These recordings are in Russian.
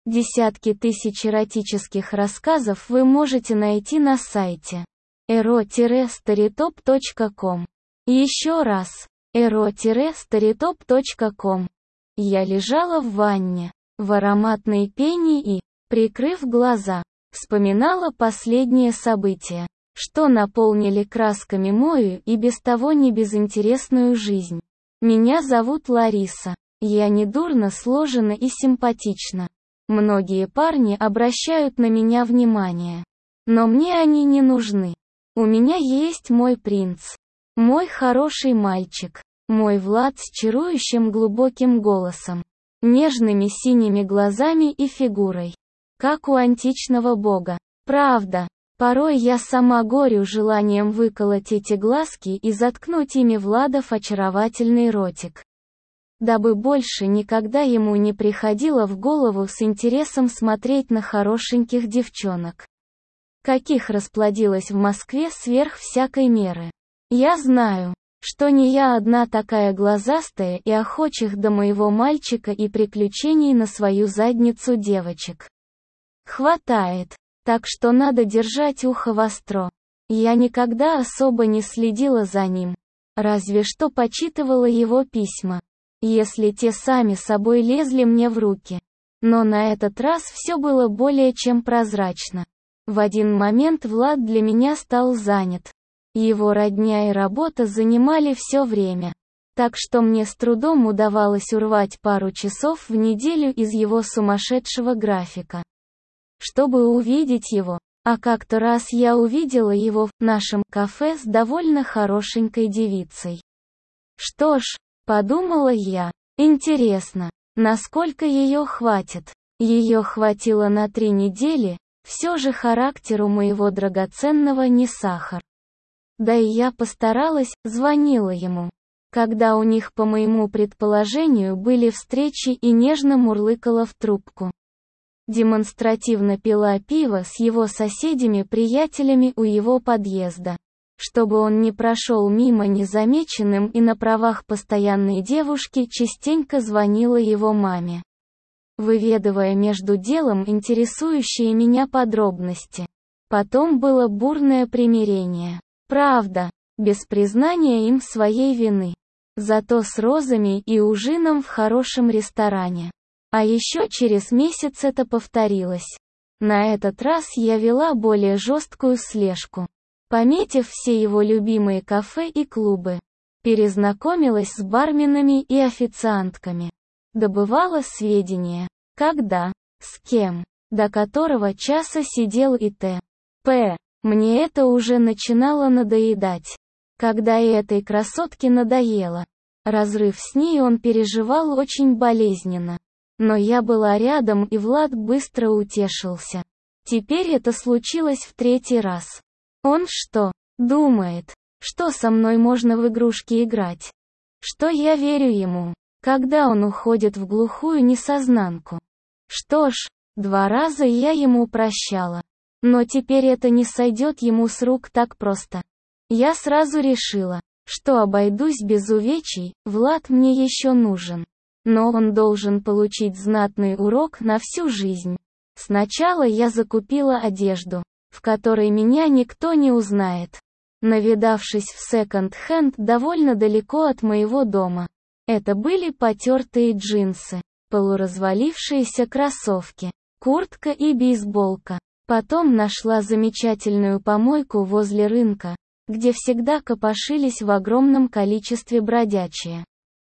Десятки тысяч эротических рассказов вы можете найти на сайте ero-storytop.com. Еще раз, ero-storytop.com. Я лежала в ванне, в ароматной пене и, прикрыв глаза, вспоминала последние события, что наполнили красками мою и без того не безинтересную жизнь. Меня зовут Лариса. Я недурно сложена и симпатична. Многие парни обращают на меня внимание. Но мне они не нужны. У меня есть мой принц. Мой хороший мальчик. Мой Влад с чарующим глубоким голосом. Нежными синими глазами и фигурой. Как у античного бога. Правда, порой я сама горю желанием выколоть эти глазки и заткнуть ими Владов очаровательный ротик. Дабы больше никогда ему не приходило в голову с интересом смотреть на хорошеньких девчонок, каких расплодилось в Москве сверх всякой меры. Я знаю, что не я одна такая глазастая и охочих до моего мальчика и приключений на свою задницу девочек. Хватает, так что надо держать ухо востро. Я никогда особо не следила за ним, разве что почитывала его письма, если те сами собой лезли мне в руки. Но на этот раз все было более чем прозрачно. В один момент Влад для меня стал занят. Его родня и работа занимали все время. Так что мне с трудом удавалось урвать пару часов в неделю из его сумасшедшего графика, чтобы увидеть его. А как-то раз я увидела его в нашем кафе с довольно хорошенькой девицей. Что ж, подумала я, интересно, насколько ее хватит. Ее хватило на 3 недели, все же характер у моего драгоценного не сахар. Да и я постаралась, звонила ему, когда у них, по моему предположению, были встречи, и нежно мурлыкала в трубку. Демонстративно пила пиво с его соседями-приятелями у его подъезда, чтобы он не прошел мимо незамеченным, и на правах постоянной девушки частенько звонила его маме, выведывая между делом интересующие меня подробности. Потом было бурное примирение. Правда, без признания им своей вины. Зато с розами и ужином в хорошем ресторане. А еще через месяц это повторилось. На этот раз я вела более жесткую слежку, пометив все его любимые кафе и клубы. Перезнакомилась с барменами и официантками. Добывала сведения, когда, с кем, до которого часа сидел и т.п. Мне это уже начинало надоедать. Когда и этой красотке надоело. Разрыв с ней он переживал очень болезненно. Но я была рядом, и Влад быстро утешился. Теперь это случилось в 3-й раз. Он что, думает, что со мной можно в игрушки играть? Что я верю ему, когда он уходит в глухую несознанку? Что ж, 2 раза я ему прощала. Но теперь это не сойдет ему с рук так просто. Я сразу решила, что обойдусь без увечий. Влад мне еще нужен. Но он должен получить знатный урок на всю жизнь. Сначала я закупила одежду, в которой меня никто не узнает, навидавшись в секонд-хенд довольно далеко от моего дома. Это были потертые джинсы, полуразвалившиеся кроссовки, куртка и бейсболка. Потом нашла замечательную помойку возле рынка, где всегда копошились в огромном количестве бродячие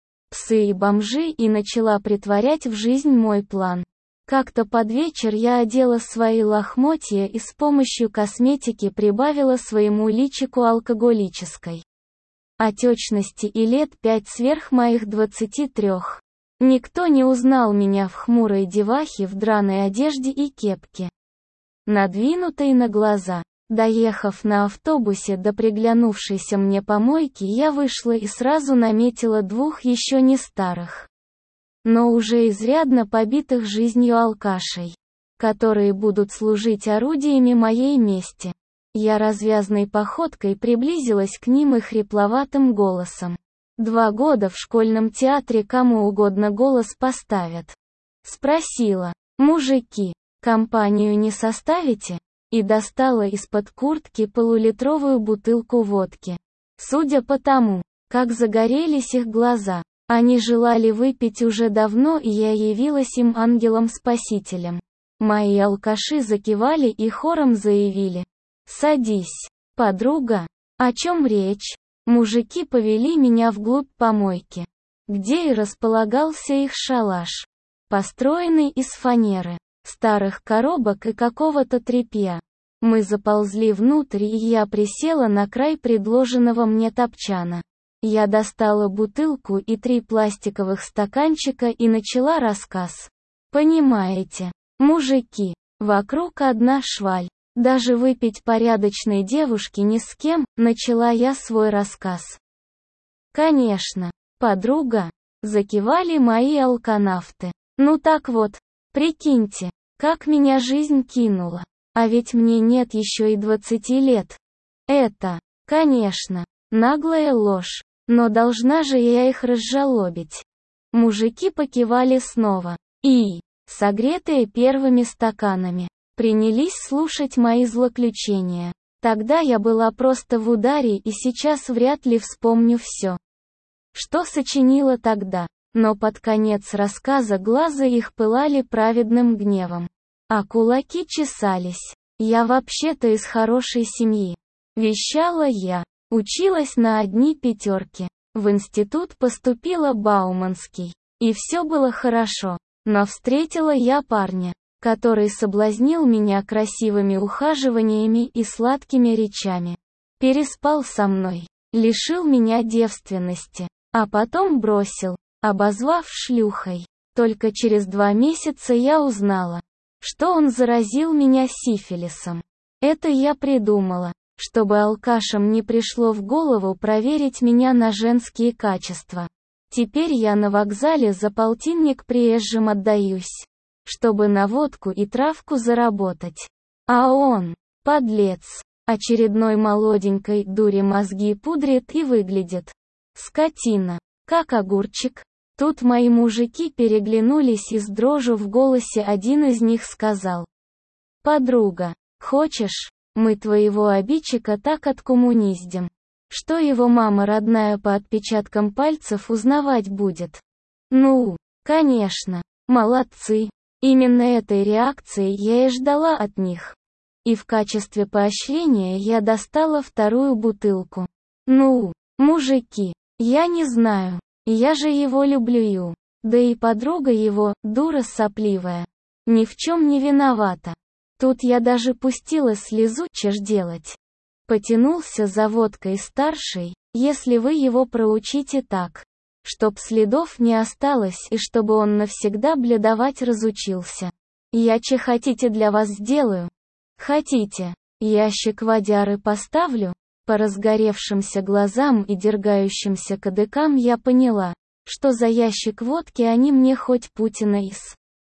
псы и бомжи, и начала притворять в жизнь мой план. Как-то под вечер я одела свои лохмотья и с помощью косметики прибавила своему личику алкоголической отечности и лет 5 сверх моих 23. Никто не узнал меня в хмурой девахе в драной одежде и кепке, надвинутой на глаза. Доехав на автобусе до приглянувшейся мне помойки, я вышла и сразу наметила 2 еще не старых, но уже изрядно побитых жизнью алкашей, которые будут служить орудиями моей мести. Я развязной походкой приблизилась к ним и хрипловатым голосом. 2 года в школьном театре кому угодно голос поставят. Спросила, «Мужики, компанию не составите?» И достала из-под куртки полулитровую бутылку водки. Судя по тому, как загорелись их глаза, они желали выпить уже давно, и я явилась им ангелом-спасителем. Мои алкаши закивали и хором заявили: «Садись, подруга». О чем речь? Мужики повели меня вглубь помойки, где и располагался их шалаш, построенный из фанеры, старых коробок и какого-то тряпья. Мы заползли внутрь, и я присела на край предложенного мне топчана. Я достала бутылку и 3 пластиковых стаканчика и начала рассказ. Понимаете, мужики, вокруг одна шваль. Даже выпить порядочной девушке ни с кем, начала я свой рассказ. Конечно, подруга, закивали мои алканавты. Ну так вот, прикиньте, как меня жизнь кинула. А ведь мне нет еще и 20 лет. Это, конечно, наглая ложь, но должна же я их разжалобить. Мужики покивали снова. И, согретые первыми стаканами, принялись слушать мои злоключения. Тогда я была просто в ударе и сейчас вряд ли вспомню все, что сочинила тогда. Но под конец рассказа глаза их пылали праведным гневом, а кулаки чесались. Я вообще-то из хорошей семьи. Вещала я. Училась на одни 5. В институт поступила Бауманский. И все было хорошо. Но встретила я парня, который соблазнил меня красивыми ухаживаниями и сладкими речами. Переспал со мной, лишил меня девственности, а потом бросил, обозвав шлюхой. Только через 2 месяца я узнала, что он заразил меня сифилисом. Это я придумала, чтобы алкашам не пришло в голову проверить меня на женские качества. Теперь я на вокзале за полтинник приезжим отдаюсь, чтобы на водку и травку заработать. А он, подлец, очередной молоденькой дуре мозги пудрит и выглядит. Скотина, как огурчик. Тут мои мужики переглянулись, и с дрожью в голосе один из них сказал: «Подруга, хочешь, мы твоего обидчика так откоммуниздим, что его мама родная по отпечаткам пальцев узнавать будет». Ну, конечно, молодцы. Именно этой реакции я и ждала от них. И в качестве поощрения я достала 2-ю бутылку. Ну, мужики, я не знаю. Я же его люблю. Да и подруга его, дура сопливая, ни в чем не виновата. Тут я даже пустила слезу, чё ж делать. Потянулся за водкой старший: если вы его проучите так, чтоб следов не осталось и чтобы он навсегда бледовать разучился. Я че хотите для вас сделаю? Хотите, ящик водяры поставлю? По разгоревшимся глазам и дергающимся кадыкам я поняла, что за ящик водки они мне хоть Путина из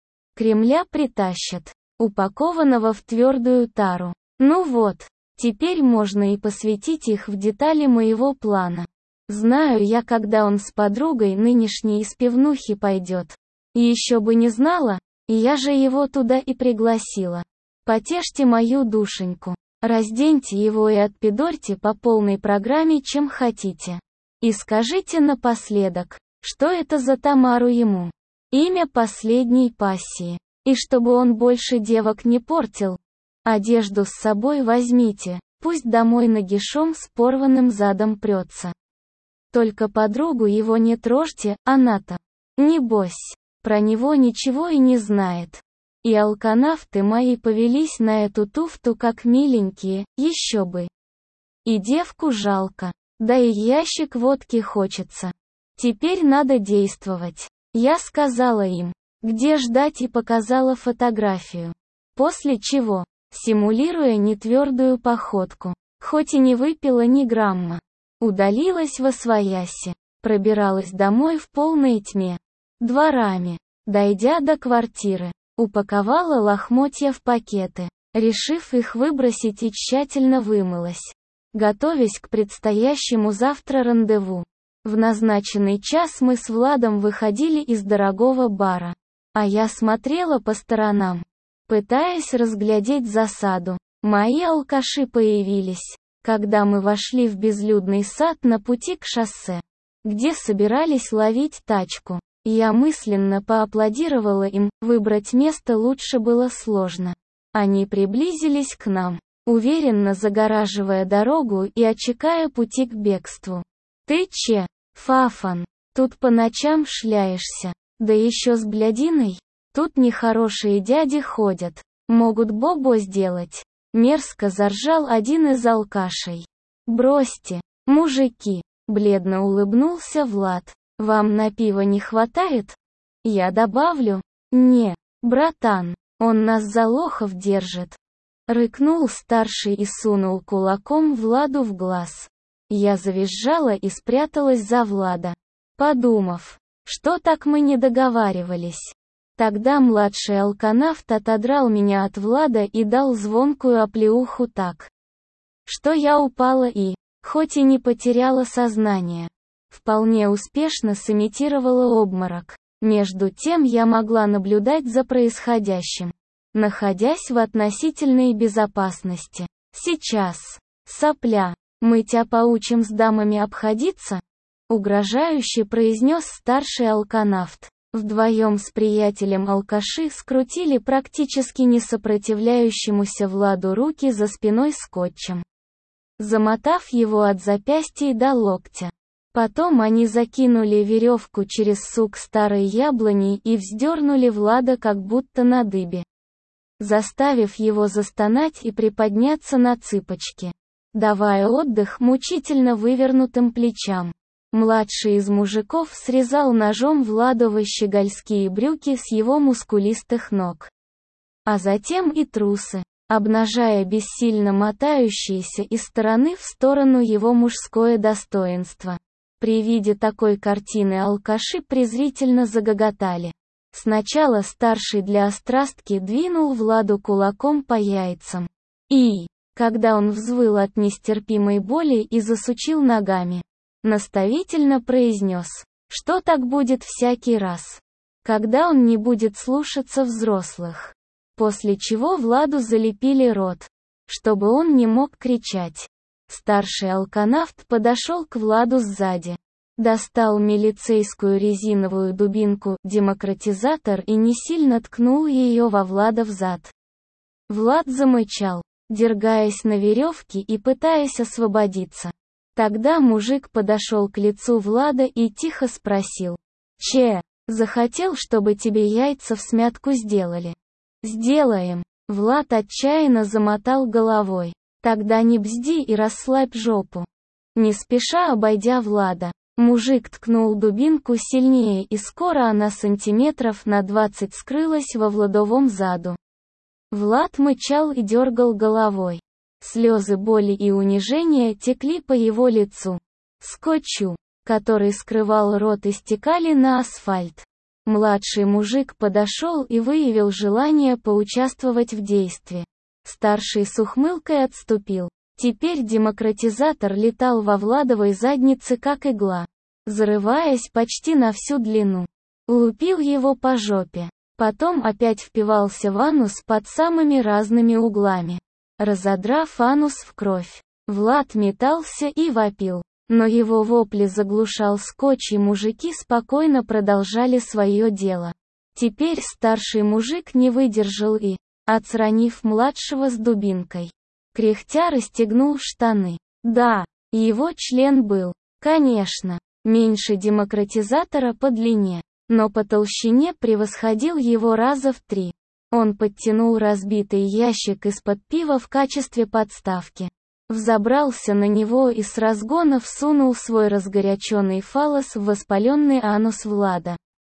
Кремля притащат, упакованного в твердую тару. Ну вот, теперь можно и посвятить их в детали моего плана. Знаю я, когда он с подругой нынешней из пивнухи пойдет. И еще бы не знала, я же его туда и пригласила. Потешьте мою душеньку. Разденьте его и отпидорьте по полной программе, чем хотите. И скажите напоследок, что это за Тамару ему. Имя последней пассии. И чтобы он больше девок не портил. Одежду с собой возьмите, пусть домой нагишом с порванным задом прется. Только подругу его не трожьте, она-то, небось, про него ничего и не знает. И алканавты мои повелись на эту туфту как миленькие, еще бы. И девку жалко, да и ящик водки хочется. Теперь надо действовать. Я сказала им, где ждать, и показала фотографию. После чего, симулируя нетвердую походку, хоть и не выпила ни грамма, удалилась восвояси, пробиралась домой в полной тьме, дворами, дойдя до квартиры. Упаковала лохмотья в пакеты, решив их выбросить, и тщательно вымылась, готовясь к предстоящему завтра рандеву. В назначенный час мы с Владом выходили из дорогого бара. а я смотрела по сторонам, пытаясь разглядеть засаду. Мои алкаши появились, когда мы вошли в безлюдный сад на пути к шоссе, где собирались ловить тачку. Я мысленно поаплодировала им, выбрать место лучше было сложно. Они приблизились к нам, уверенно загораживая дорогу и отсекая пути к бегству. «Ты че, Фафан, тут по ночам шляешься? Да еще с блядиной? Тут нехорошие дяди ходят, могут бобо сделать». Мерзко заржал один из алкашей. «Бросьте, мужики», — бледно улыбнулся Влад. «Вам на пиво не хватает?» Я добавлю: «Не, братан, он нас за лохов держит». Рыкнул старший и сунул кулаком Владу в глаз. Я завизжала и спряталась за Влада, подумав, что так мы не договаривались. Тогда младший алканавт отодрал меня от Влада и дал звонкую оплеуху так, что я упала и, хоть и не потеряла сознание, вполне успешно сымитировала обморок. Между тем я могла наблюдать за происходящим, находясь в относительной безопасности. «Сейчас, сопля, мы тебя поучим с дамами обходиться?» — угрожающе произнес старший алканавт. Вдвоем с приятелем алкаши скрутили практически не сопротивляющемуся Владу руки за спиной скотчем, замотав его от запястья до локтя. Потом они закинули веревку через сук старой яблони и вздернули Влада как будто на дыбе, заставив его застонать и приподняться на цыпочки, давая отдых мучительно вывернутым плечам. Младший из мужиков срезал ножом Владовы щегольские брюки с его мускулистых ног, а затем и трусы, обнажая бессильно мотающееся из стороны в сторону его мужское достоинство. При виде такой картины алкаши презрительно загоготали. Сначала старший для острастки двинул Владу кулаком по яйцам. И, когда он взвыл от нестерпимой боли и засучил ногами, наставительно произнес, что так будет всякий раз, когда он не будет слушаться взрослых. После чего Владу залепили рот, чтобы он не мог кричать. Старший алканавт подошел к Владу сзади, достал милицейскую резиновую дубинку, демократизатор, и не сильно ткнул ее во Влада взад. Влад замычал, дергаясь на веревке и пытаясь освободиться. Тогда мужик подошел к лицу Влада и тихо спросил: «Че, захотел, чтобы тебе яйца всмятку сделали?» «Сделаем». Влад отчаянно замотал головой. «Тогда не бзди и расслабь жопу». Не спеша обойдя Влада, мужик ткнул дубинку сильнее, и скоро она сантиметров на 20 скрылась во Владовом заду. Влад мычал и дергал головой. Слезы боли и унижения текли по его лицу. Скотчу, который скрывал рот, истекали на асфальт. Младший мужик подошел и выявил желание поучаствовать в действии. Старший с ухмылкой отступил. Теперь демократизатор летал во Владовой заднице как игла, зарываясь почти на всю длину. Лупил его по жопе. Потом опять впивался в анус под самыми разными углами, разодрав анус в кровь. Влад метался и вопил, но его вопли заглушал скотч, и мужики спокойно продолжали свое дело. Теперь старший мужик не выдержал и, отстранив младшего с дубинкой, кряхтя расстегнул штаны. Да, его член был, конечно, меньше демократизатора по длине, но по толщине превосходил его раза в 3. Он подтянул разбитый ящик из-под пива в качестве подставки, взобрался на него и с разгона всунул свой разгоряченный фаллос в воспаленный анус Влада.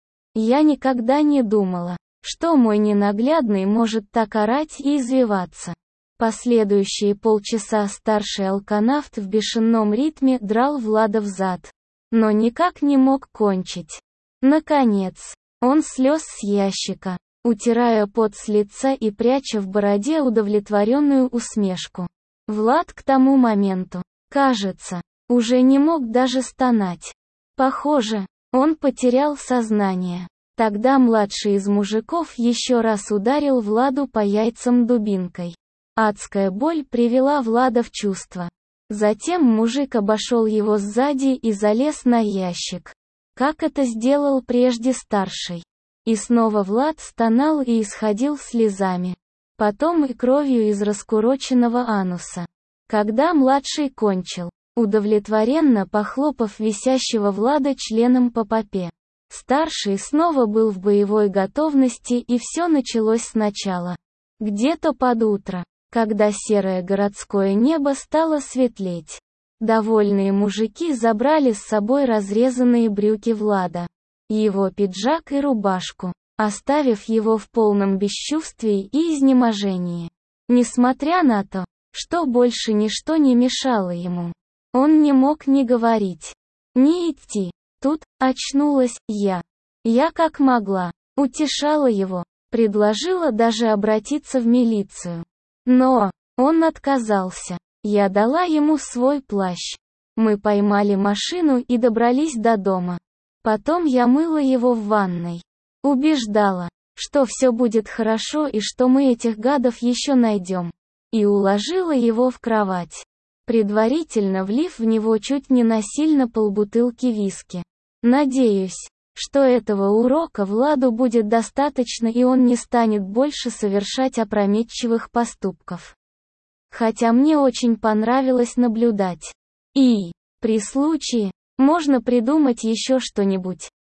Я никогда не думала, что мой ненаглядный может так орать и извиваться. Последующие полчаса старший алканавт в бешеном ритме драл Влада взад, но никак не мог кончить. Наконец, он слез с ящика, утирая пот с лица и пряча в бороде удовлетворенную усмешку. Влад к тому моменту, кажется, уже не мог даже стонать. Похоже, он потерял сознание. Тогда младший из мужиков еще раз ударил Владу по яйцам дубинкой. Адская боль привела Влада в чувство. Затем мужик обошел его сзади и залез на ящик, как это сделал прежде старший. И снова Влад стонал и исходил слезами. Потом и кровью из раскуроченного ануса. Когда младший кончил, удовлетворенно похлопав висящего Влада членом по попе, старший снова был в боевой готовности, и все началось сначала. Где-то под утро, когда серое городское небо стало светлеть, довольные мужики забрали с собой разрезанные брюки Влада, его пиджак и рубашку, оставив его в полном бесчувствии и изнеможении. Несмотря на то, что больше ничто не мешало ему, он не мог ни говорить, ни идти. Тут очнулась я. Я как могла утешала его, предложила даже обратиться в милицию. Но он отказался. Я дала ему свой плащ. Мы поймали машину и добрались до дома. Потом я мыла его в ванной. Убеждала, что все будет хорошо и что мы этих гадов еще найдем. И уложила его в кровать, предварительно влив в него чуть не насильно полбутылки виски. Надеюсь, что этого урока Владу будет достаточно, и он не станет больше совершать опрометчивых поступков. Хотя мне очень понравилось наблюдать. И, при случае, можно придумать еще что-нибудь.